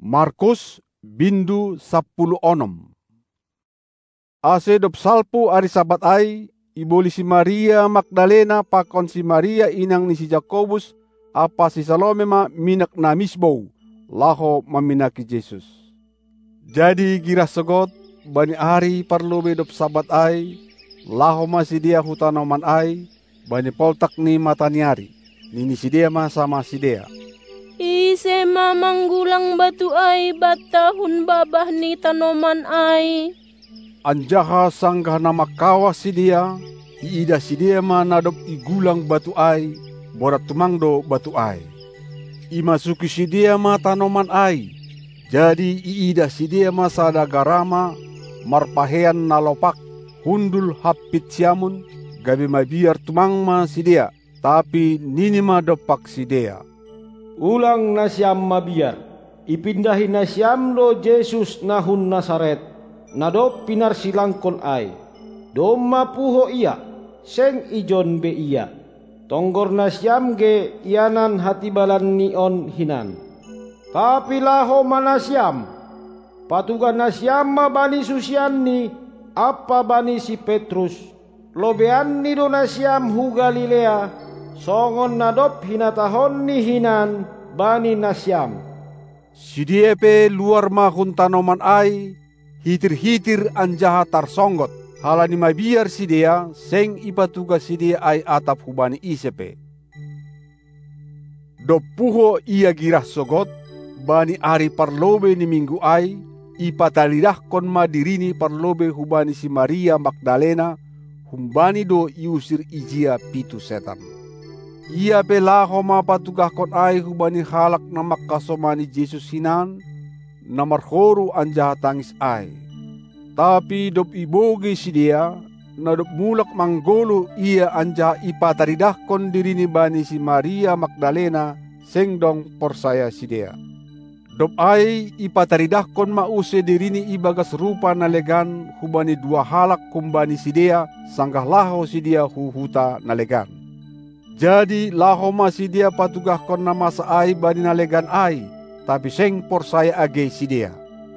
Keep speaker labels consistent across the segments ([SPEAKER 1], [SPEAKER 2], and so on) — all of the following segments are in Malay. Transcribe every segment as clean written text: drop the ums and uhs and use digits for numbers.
[SPEAKER 1] Markus bindu 10 onom. Ase dop salpu ari sabat ai, iboli si Maria Magdalena pakon si Maria inang ni si Jakobus apa si Salome ma minak na misbou, laho maminaki Jesus. Jadi gira sogot bani ari parlobe dop sabat ai, laho masih dia hutanoman ai, bani poltak ni mataniari, nini si dia ma sama si dia.
[SPEAKER 2] Ise mamanggulang batu ay batahun babah ni tanoman ay.
[SPEAKER 1] Anjaha sanggah nama kawas si dia, iida si dia ma nadop igulang batu ay, borat tumangdo batu ay. Imasuki si dia ma tanoman ay, jadi iida si dia ma sada garama, marpahean nalopak, hundul hapit siamun, gabi mabiar tumang ma si dia, tapi nini ma dopak si dia.
[SPEAKER 3] Ulang nasyam mabiar, ipindahi nasyam do Jesus nahun Nasaret, nadop pinar silangkon ay. Doma puho iya, seng ijon be iya. Tonggor nasyam ge ianan hati balan nion hinan. Tapi laho manasyam, patuga nasyam mabani susianni, apa bani si Petrus. Lobean ni do nasyam hu Galilea, songon nadop hinatahon ni hinan bani nasyam.
[SPEAKER 1] Si dia pe luar mahun tanoman ai, hitir-hitir anjaha tarsonggot. Halani mabiar si dia, seng ipatuga si dia ai atap hubani isepe. Dopuho ia girah sogot, bani ari parlobe ni minggu ai, ipatalidahkon ma dirini parlobe hubani si Maria Magdalena, humbani do iusir ijia pitu setan. Ia pelaho mapatugahkon ay hubani halak na makasomani Jesus hinan, na marhoru anjaha tangis ay. Tapi dop ibogi si dia, na dop mulak manggolo ia anjaha ipataridahkon diri ni bani si Maria Magdalena, sengdong porsaya si dia. Dop ay ipataridahkon mause diri ni ibagas rupa na legan hubani dua halak kumbani si dia, sanggah laho si dia huhuta na legan. Jadi laho masih dia patugahkon na masa ay bani nalegan ay, tapi seng porsaya age si dia.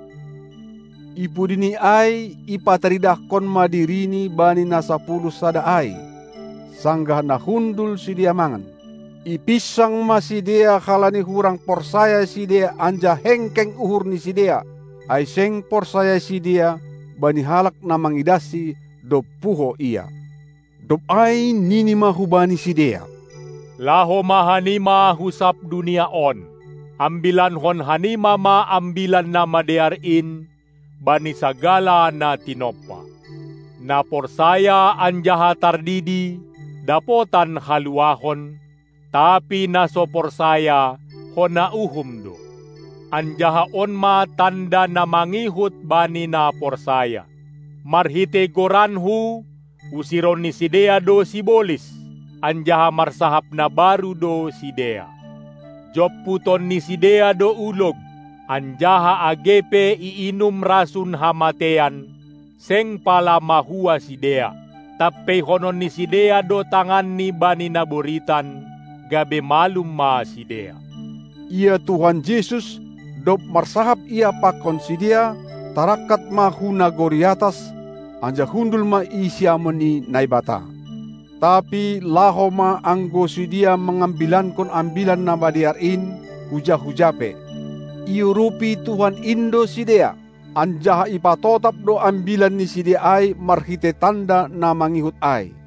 [SPEAKER 1] Ipudini ay ipataridahkon madirini bani na 10 sada ay, sanggah nahundul si dia mangan. Ipisang masih dia halani hurang porsaya si dia anja hengkeng uhur ni si dia, ay seng porsaya si dia bani halak na mangidasi do puho ia. Dop ay nini mahubani si dia.
[SPEAKER 4] Laho mahanima husap dunia on, ambilan hon hanima ma ambilan na madearin, bani sagala na tinopa. Na porsaya anjaha tardidi, dapotan haluahon, tapi naso porsaya hona uhumdo. Anjaha on ma tanda na mangihut bani na porsaya. Marhite goranhu, usiron ni sidea do sibolis. Anjaha marsahap na baru do si dea. Job puton ni si dea do ulog, anjaha agepe iinum rasun hamatean, seng pala mahua si dea. Tape honon ni si dea do tangan ni bani naburitan, gabe malum ma si dea.
[SPEAKER 1] Ia Tuhan Yesus, dop marsahap ia pakon si dia, tarakat mahu nagoriatas, anja hundul ma isiamoni naibata. Tapi laho ma anggo si dia mengambilankon ambilan na badiarin huja-hujape. Iurupi Tuhan Indo si dia, anjaha ipatotap do ambilan ni si dia ay marhite tanda na mangihut ay.